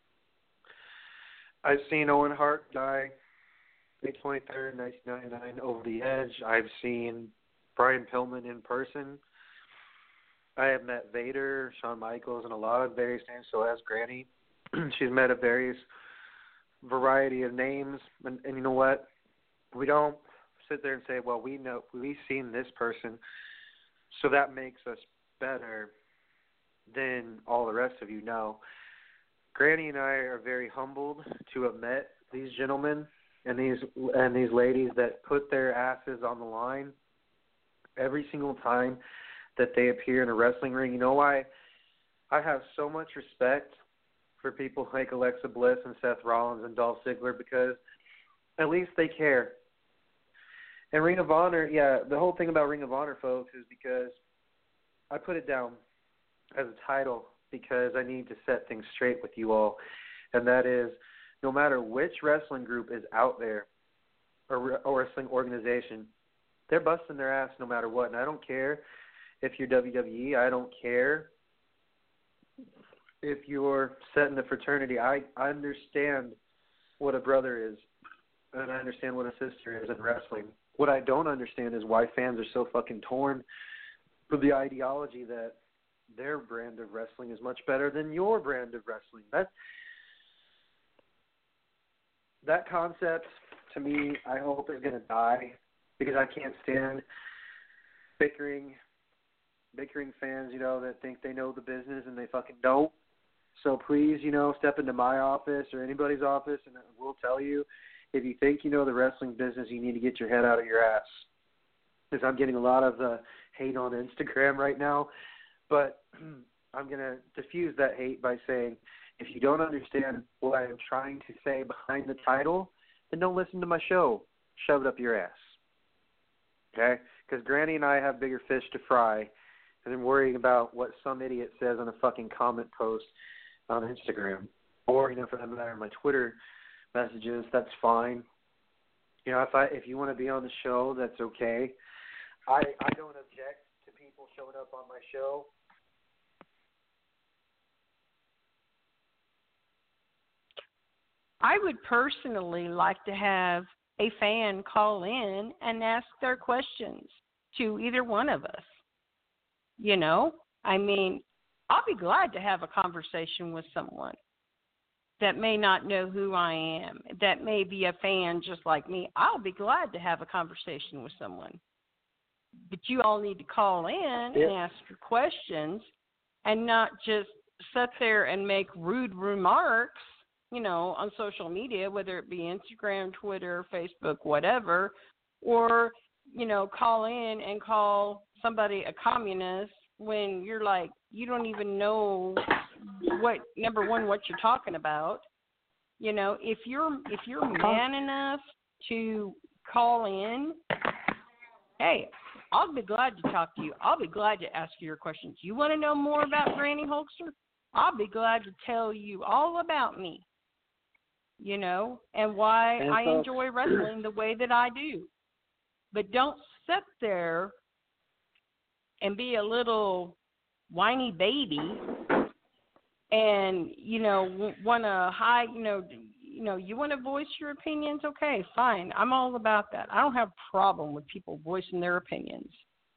[SPEAKER 4] I've seen Owen Hart die May twenty-third, nineteen ninety-nine, over the edge. I've seen Brian Pillman in person. I have met Vader, Shawn Michaels, and a lot of various names, so has Granny. She's met a various variety of names, and, and you know what? We don't sit there and say, well, we know, we've seen this person, so that makes us better than all the rest of you know. Granny and I are very humbled to have met these gentlemen and these and these ladies that put their asses on the line every single time that they appear in a wrestling ring. You know why? I have so much respect for people like Alexa Bliss and Seth Rollins and Dolph Ziggler, because at least they care. And Ring of Honor, yeah, the whole thing about Ring of Honor, folks, is because I put it down as a title because I need to set things straight with you all, and that is, no matter which wrestling group is out there or, or wrestling organization, they're busting their ass no matter what. And I don't care if you're W W E. I don't care if you're set in the fraternity. I, I understand what a brother is, and I understand what a sister is in wrestling. What I don't understand is why fans are so fucking torn with the ideology that their brand of wrestling is much better than your brand of wrestling. That that concept, to me, I hope is going to die, because I can't stand bickering, bickering fans, you know, that think they know the business and they fucking don't. So please, you know, step into my office or anybody's office, and we'll tell you, if you think you know the wrestling business, you need to get your head out of your ass. Because I'm getting a lot of uh, hate on Instagram right now. But I'm going to diffuse that hate by saying, if you don't understand what I am trying to say behind the title, then don't listen to my show. Shove it up your ass. Okay? Because Granny and I have bigger fish to fry than worrying about what some idiot says on a fucking comment post on Instagram. Or, you know, for that matter, my Twitter messages. That's fine. You know, if I if you want to be on the show, that's okay. I I don't object to people showing up on my show.
[SPEAKER 5] I would personally like to have a fan call in and ask their questions to either one of us. You know, I mean, I'll be glad to have a conversation with someone that may not know who I am, that may be a fan just like me. I'll be glad to have a conversation with someone. But you all need to call in
[SPEAKER 4] Yep.
[SPEAKER 5] and ask your questions and not just sit there and make rude remarks, you know, on social media, whether it be Instagram, Twitter, Facebook, whatever, or, you know, call in and call somebody a communist when you're like, you don't even know what, number one, what you're talking about. You know, if you're if you're man enough to call in, hey, I'll be glad to talk to you. I'll be glad to ask you your questions. You want to know more about Granny Hulkster? I'll be glad to tell you all about me, you know, and why
[SPEAKER 4] And
[SPEAKER 5] I
[SPEAKER 4] folks-
[SPEAKER 5] enjoy wrestling the way that I do. But don't sit there and be a little whiny baby and, you know, want to hide, you know, you know, you want to voice your opinions, okay, fine. I'm all about that. I don't have a problem with people voicing their opinions.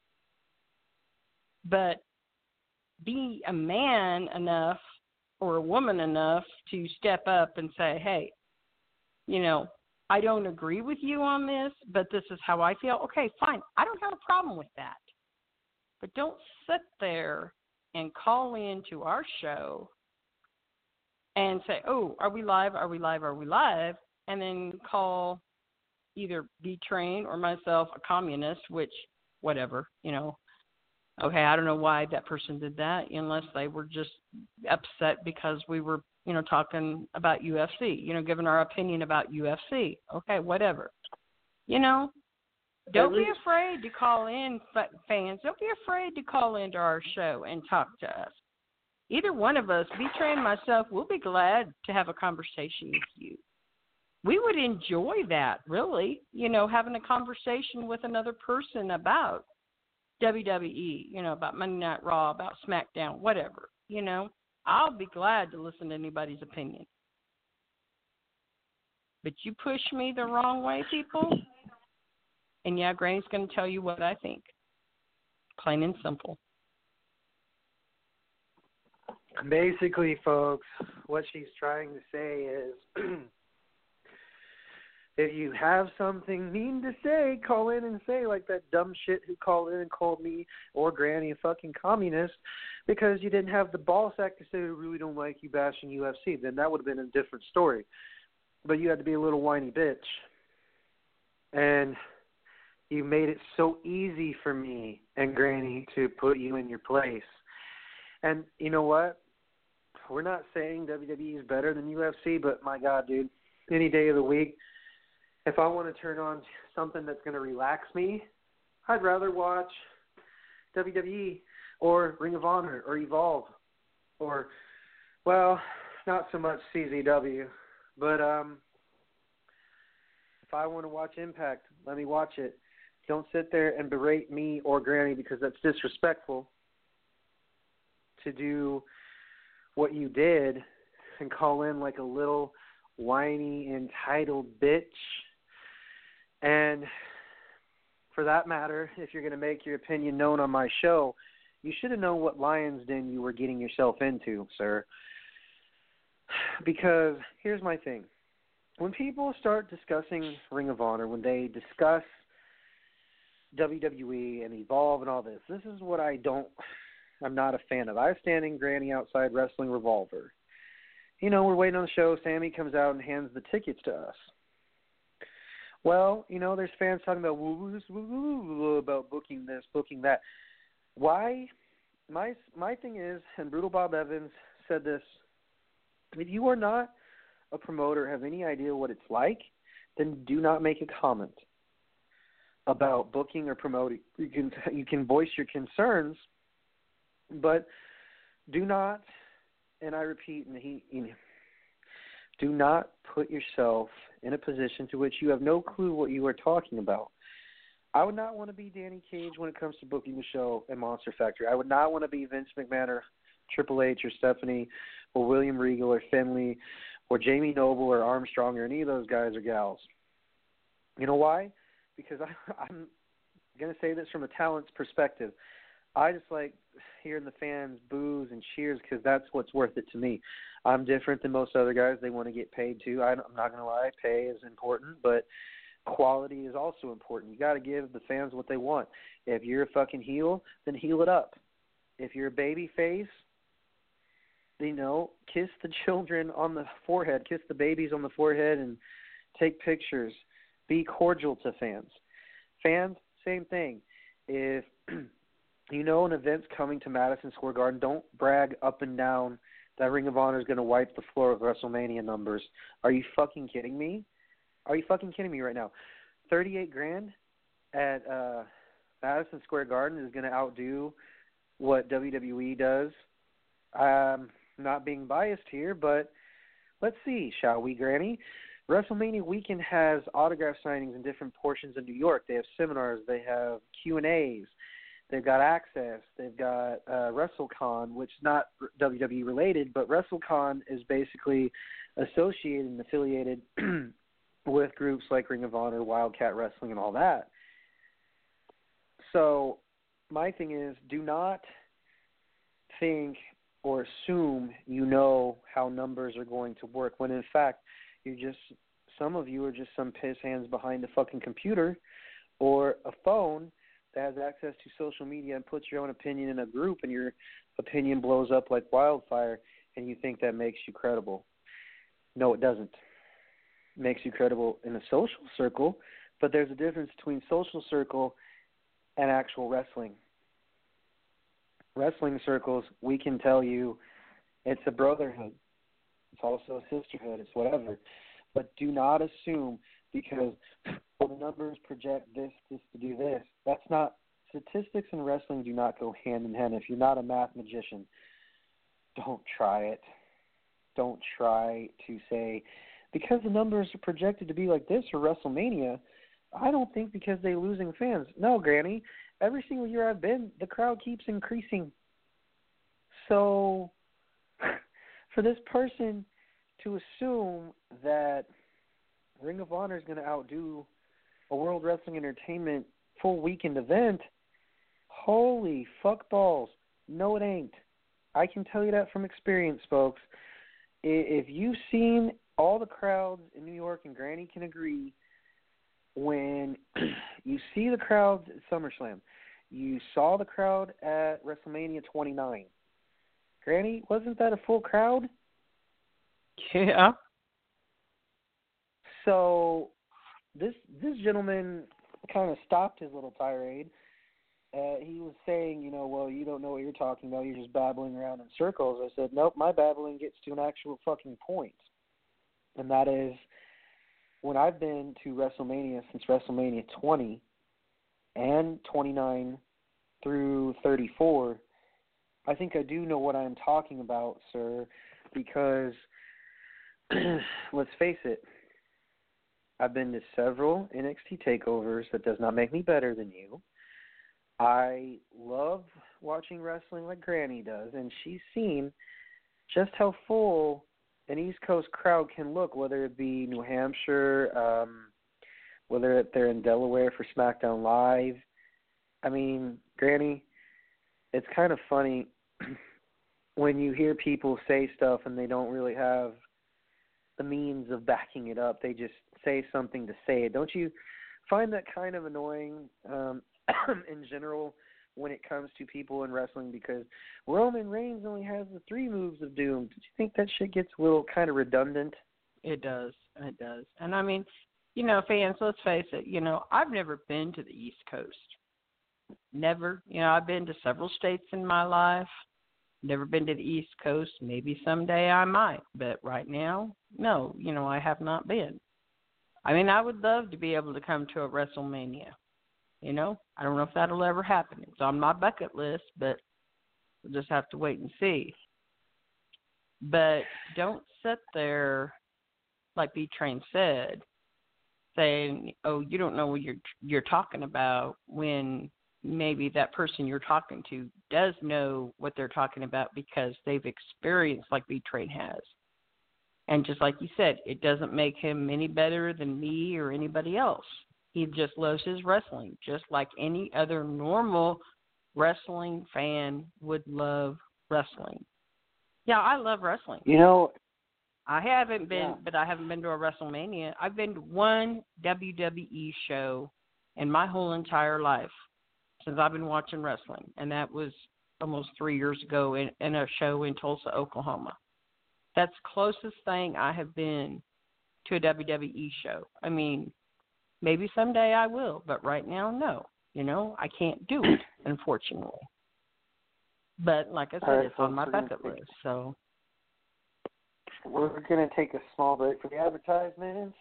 [SPEAKER 5] But be a man enough or a woman enough to step up and say, hey, you know, I don't agree with you on this, but this is how I feel. Okay, fine. I don't have a problem with that. But don't sit there and call into our show and say, oh, are we live? Are we live? Are we live? And then call either B-Train or myself a communist, which, whatever, you know. Okay, I don't know why that person did that unless they were just upset because we were, you know, talking about U F C, you know, giving our opinion about U F C. Okay, whatever. You know, don't be afraid to call in, fans. Don't be afraid to call into our show and talk to us. Either one of us, B-Train and myself, we'll be glad to have a conversation with you. We would enjoy that, really, you know, having a conversation with another person about W W E, you know, about Monday Night Raw, about SmackDown, whatever, you know. I'll be glad to listen to anybody's opinion. But you push me the wrong way, people, and yeah, Granny's going to tell you what I think. Plain and simple.
[SPEAKER 4] Basically, folks, what she's trying to say is if you have something mean to say, call in and say, like that dumb shit who called in and called me or Granny a fucking communist because you didn't have the ball sack to say we really don't like you bashing U F C. Then that would have been a different story. But you had to be a little whiny bitch. And you made it so easy for me and Granny to put you in your place. And you know what? We're not saying W W E is better than U F C, but my God, dude, any day of the week, if I want to turn on something that's going to relax me, I'd rather watch W W E or Ring of Honor or Evolve or, well, not so much C Z W, but um, if I want to watch Impact, let me watch it. Don't sit there and berate me or Granny because that's disrespectful to do what you did and call in like a little whiny, entitled bitch. And for that matter, if you're going to make your opinion known on my show, you should have known what lion's den you were getting yourself into, sir. Because here's my thing. When people start discussing Ring of Honor, when they discuss W W E and Evolve and all this, this is what I don't, I'm not a fan of. I was standing Granny outside Wrestling Revolver. You know, we're waiting on the show. Sammy comes out and hands the tickets to us. Well, you know, there's fans talking about about booking this, booking that. Why? My my thing is, and Brutal Bob Evans said this, if you are not a promoter, have any idea what it's like, then do not make a comment about booking or promoting. You can you can voice your concerns, but do not, and I repeat, and he, you know, do not put yourself in a position to which you have no clue what you are talking about. I would not want to be Danny Cage when it comes to booking the show at Monster Factory. I would not want to be Vince McMahon or Triple H or Stephanie or William Regal or Finlay or Jamie Noble or Armstrong or any of those guys or gals. You know why? Because I, I'm going to say this from a talent's perspective. I just like hearing the fans boos and cheers because that's what's worth it to me. I'm different than most other guys. They want to get paid too. I, I'm not going to lie. Pay is important, but quality is also important. You got to give the fans what they want. If you're a fucking heel, then heel it up. If you're a baby face, you know, kiss the children on the forehead, kiss the babies on the forehead and take pictures. Be cordial to fans. Fans, same thing. If you know an event's coming to Madison Square Garden, don't brag up and down that Ring of Honor is going to wipe the floor with WrestleMania numbers. Are you fucking kidding me? Are you fucking kidding me right now? thirty-eight grand at uh, Madison Square Garden is going to outdo what W W E does. Um, not being biased here, but let's see, shall we, Granny? WrestleMania weekend has autograph signings in different portions of New York. They have seminars. They have Q and A's. They've got Access. They've got uh, WrestleCon, which is not W W E related, but WrestleCon is basically associated and affiliated with groups like Ring of Honor, Wildcat Wrestling, and all that. So my thing is, do not think or assume you know how numbers are going to work, when in fact you're just, some of you are just some piss hands behind a fucking computer or a phone that has access to social media and puts your own opinion in a group, and your opinion blows up like wildfire, and you think that makes you credible. No, it doesn't. It makes you credible in a social circle, but there's a difference between social circle and actual wrestling. Wrestling circles, we can tell you it's a brotherhood. It's also a sisterhood. It's whatever. But do not assume because well, the numbers project this, this to do this. That's not – statistics and wrestling do not go hand in hand. If you're not a math magician, don't try it. Don't try to say – because the numbers are projected to be like this for WrestleMania, I don't think because they're losing fans. No, Granny, every single year I've been, the crowd keeps increasing. So for this person to assume that Ring of Honor is going to outdo a World Wrestling Entertainment full weekend event, holy fuck balls. No, it ain't. I can tell you that from experience, folks. If you've seen all the crowds in New York, and Granny can agree, when you see the crowds at SummerSlam, you saw the crowd at WrestleMania twenty-nine. Granny, wasn't that a full crowd?
[SPEAKER 5] Yeah.
[SPEAKER 4] So this this gentleman kind of stopped his little tirade. Uh, he was saying, you know, well, you don't know what you're talking about. You're just babbling around in circles. I said, nope, my babbling gets to an actual fucking point. And that is, when I've been to WrestleMania since WrestleMania twenty and twenty-nine through thirty-four, I think I do know what I'm talking about, sir, because let's face it, I've been to several N X T takeovers. That does not make me better than you. I love watching wrestling like Granny does, and she's seen just how full an East Coast crowd can look, whether it be New Hampshire, um, whether they're in Delaware for SmackDown Live. I mean, Granny, it's kind of funny when you hear people say stuff and they don't really have the means of backing it up. They just say something to say it. Don't you find that kind of annoying um, in general when it comes to people in wrestling? Because Roman Reigns only has the three moves of doom. Don't you think that shit gets a little kind of redundant?
[SPEAKER 5] It does. It does. And I mean, you know, fans, let's face it, you know, I've never been to the East Coast. Never. You know, I've been to several states in my life. Never been to the East Coast. Maybe someday I might. But right now, no, you know, I have not been. I mean, I would love to be able to come to a WrestleMania. You know, I don't know if that'll ever happen. It's on my bucket list, but we'll just have to wait and see. But don't sit there, like B-Train said, saying, "Oh, you don't know what you're you're talking about," when maybe that person you're talking to does know what they're talking about because they've experienced like B-Train has. And just like you said, it doesn't make him any better than me or anybody else. He just loves his wrestling, just like any other normal wrestling fan would love wrestling. Yeah, I love wrestling.
[SPEAKER 4] You know,
[SPEAKER 5] I haven't been,
[SPEAKER 4] yeah.
[SPEAKER 5] but I haven't been to a WrestleMania. I've been to one W W E show in my whole entire life since I've been watching wrestling, and that was almost three years ago in, in a show in Tulsa, Oklahoma. That's the closest thing I have been to a W W E show. I mean, maybe someday I will, but right now, no. You know, I can't do it, unfortunately. But like I said,
[SPEAKER 4] right,
[SPEAKER 5] it's on
[SPEAKER 4] folks,
[SPEAKER 5] my
[SPEAKER 4] we're gonna
[SPEAKER 5] bucket
[SPEAKER 4] take-
[SPEAKER 5] list, so.
[SPEAKER 4] We're going to take a small break for the advertisements.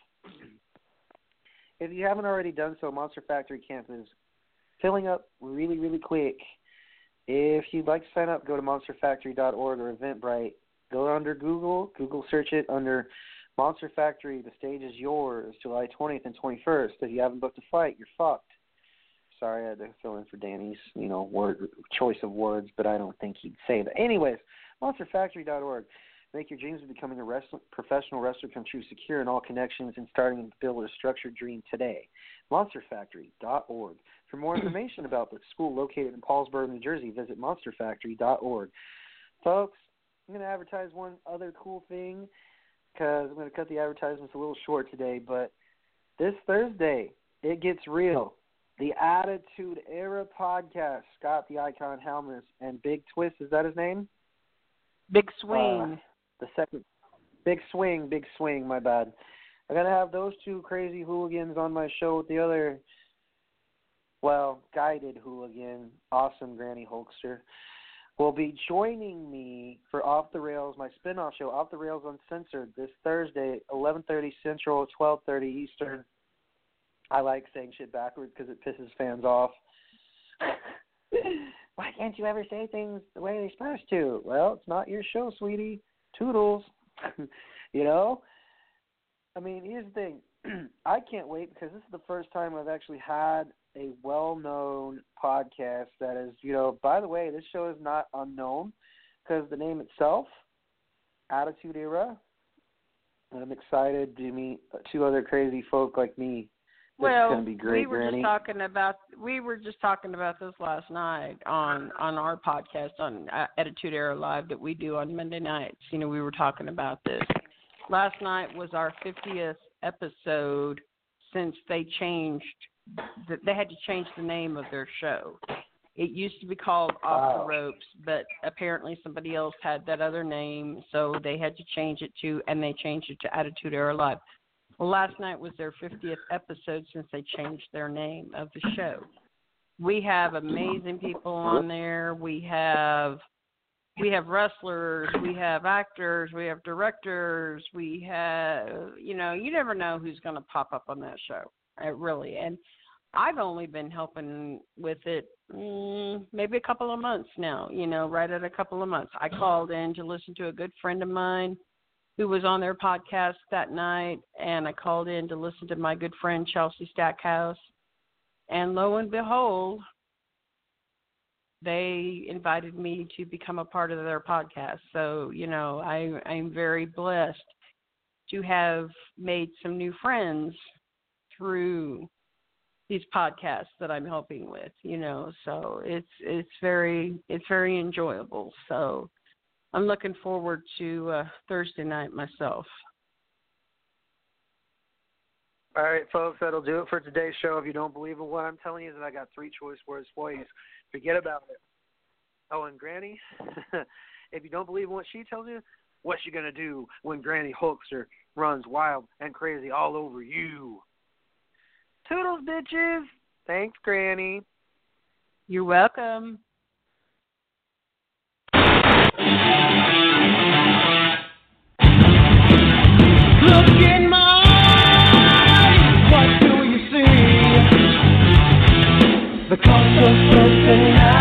[SPEAKER 4] If you haven't already done so, Monster Factory Camp is filling up really, really quick. If you'd like to sign up, go to monster factory dot org or Eventbrite. Go under Google. Google search it under Monster Factory. The stage is yours, July twentieth and twenty-first. If you haven't booked a flight, you're fucked. Sorry, I had to fill in for Danny's, you know, word choice of words, but I don't think he'd say that. Anyways, monster factory dot org. Make your dreams of becoming a wrestler, professional wrestler come true, secure in all connections, and starting to build a structured dream today. monster factory dot org. For more information about the school located in Paulsburg, New Jersey, visit monster factory dot org. Folks, I'm going to advertise one other cool thing because I'm going to cut the advertisements a little short today, but this Thursday, it gets real. The Attitude Era podcast, Scott the Icon Helmus and Big Twist, is that his name?
[SPEAKER 5] Big Swing.
[SPEAKER 4] Uh, the second, Big Swing, Big Swing, my bad. I'm going to have those two crazy hooligans on my show with the other, well, guided hooligan, awesome Granny Hulkster, will be joining me for Off the Rails, my spin-off show, Off the Rails Uncensored, this Thursday, eleven thirty Central, twelve thirty Eastern. I like saying shit backwards because it pisses fans off. Why can't you ever say things the way they're supposed to? Well, it's not your show, sweetie. Toodles. You know? I mean, here's the thing. I can't wait because this is the first time I've actually had a well-known podcast that is, you know, by the way, this show is not unknown because the name itself, Attitude Era, and I'm excited to meet two other crazy folk like me. This
[SPEAKER 5] well,
[SPEAKER 4] is gonna be great,
[SPEAKER 5] we were
[SPEAKER 4] Granny.
[SPEAKER 5] just talking about we were just talking about this last night on on our podcast on Attitude Era Live that we do on Monday nights. You know, we were talking about this. Last night was our fiftieth episode since they changed. They had to change the name of their show. It used to be called Off the Ropes, but apparently somebody else had that other name, so they had to change it to, and they changed it to Attitude Era Live. Well, last night was their fiftieth episode since they changed their name of the show. We have amazing people on there. We have we have wrestlers. We have actors. We have directors. We have, you know, you never know who's going to pop up on that show, uh, really. And I've only been helping with it mm, maybe a couple of months now, you know, right at a couple of months. I called in to listen to a good friend of mine who was on their podcast that night, and I called in to listen to my good friend Chelsea Stackhouse. And lo and behold, they invited me to become a part of their podcast. So, you know, I, I'm very blessed to have made some new friends through these podcasts that I'm helping with, you know. So it's it's very it's very enjoyable. So I'm looking forward to uh, Thursday night myself.
[SPEAKER 4] All right, folks, that'll do it for today's show. If you don't believe in what I'm telling you, then I got three choice words for you. Forget about it. Oh, and Granny, if you don't believe in what she tells you, what's she going to do when Granny Hulkster runs wild and crazy all over you? Toodles, bitches. Thanks, Granny.
[SPEAKER 5] You're welcome.
[SPEAKER 3] Look in my eyes, what do you see? The conscious person